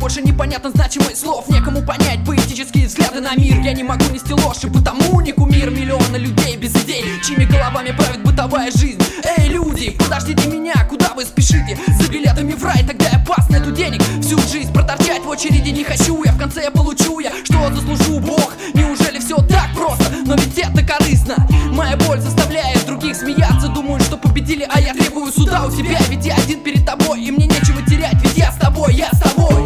больше непонятна значимость слов. Некому понять поэтические взгляды на мир. Я не могу нести ложь, и потому не кумир. Миллионы людей без идей, чьими головами правит бытовая жизнь. Эй, люди, подождите меня, куда вы спешите? За билетами в рай, тогда я пас нету денег. Всю жизнь проторчать в очереди не хочу я. В конце я получу я, что заслужу, Бог. Неужели все так просто? Но ведь это корыстно. Моя боль заставляет других смеяться. Думают, что победили, а я требую суда у тебя. Ведь я один перед тобой, и мне нечего терять. Ведь я с тобой, я с тобой.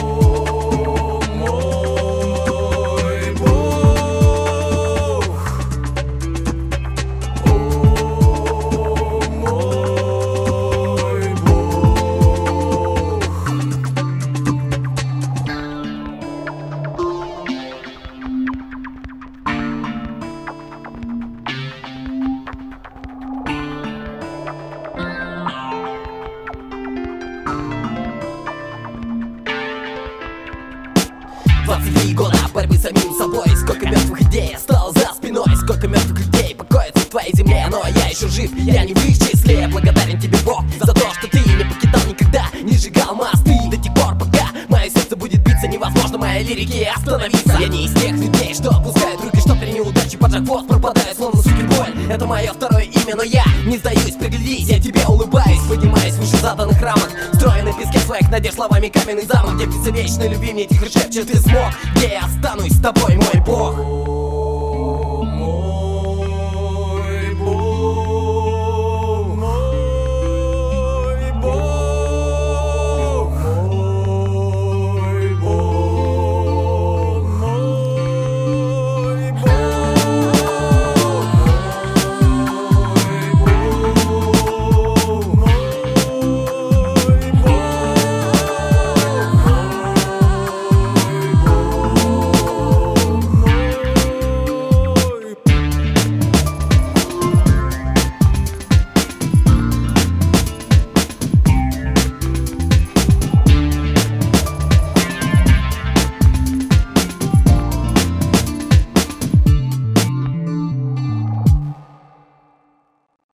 Года борьбы с самим собой. Сколько мертвых идей осталось за спиной. Сколько мертвых людей покоится в твоей земле. Но я еще жив, я не в их числе. Благодарен тебе, Бог, за то, что ты не покидал никогда, не сжигал мосты. До тех пор, пока мое сердце будет биться, невозможно моей лирике остановиться. Я не из тех людей, что опускают руки, что при неудаче поджав хвост пропадаю, словно суперболь. Это мое второе имя, но я не сдаюсь, приглядись, я тебе улыбаюсь. Поднимаюсь выше заданных рамок, строя на песке своих надежд словами каменный замок. Где птица вечной любви мне тихо шепчет: ты смог, где я останусь с тобой, мой Бог.